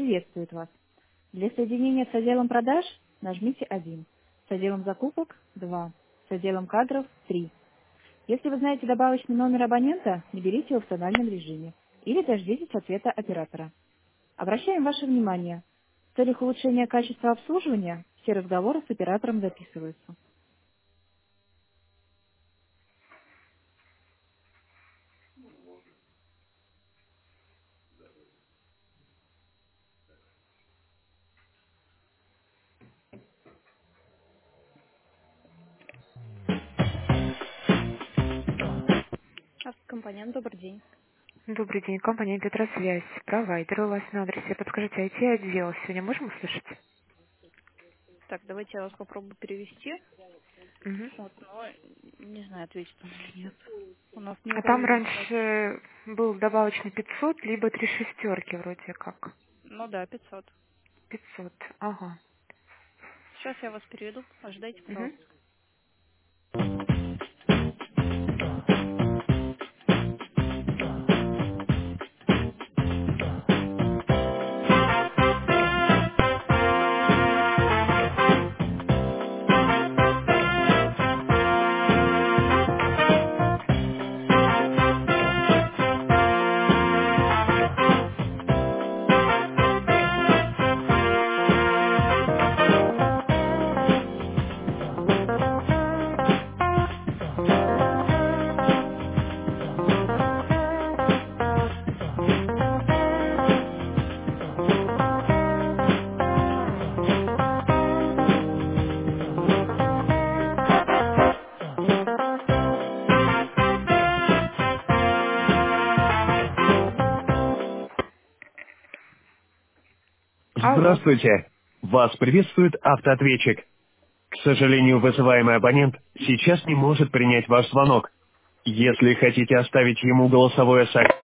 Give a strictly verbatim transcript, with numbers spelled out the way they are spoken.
приветствует вас. Для соединения с отделом продаж нажмите один, с отделом закупок два, с отделом кадров три. Если вы знаете добавочный номер абонента, наберите его в тональном режиме или дождитесь ответа оператора. Обращаем ваше внимание, в целях улучшения качества обслуживания все разговоры с оператором записываются. Автокомпания, добрый день. Добрый день, компания Петросвязь, провайдер у вас на адресе. Подскажите, ай ти-отдел сегодня можем услышать? Так, давайте я вас попробую перевести. Мгм. Вот, но не знаю, ответит он или нет. У нас не А там указана связь. раньше был добавочный пятьсот, либо три шестерки вроде как. Ну да, пятьсот. пятьсот, ага. Сейчас я вас переведу. Ожидайте, Мгм. пожалуйста. Алло. Здравствуйте. Вас приветствует автоответчик. К сожалению, вызываемый абонент сейчас не может принять ваш звонок. Если хотите оставить ему голосовое сообщение,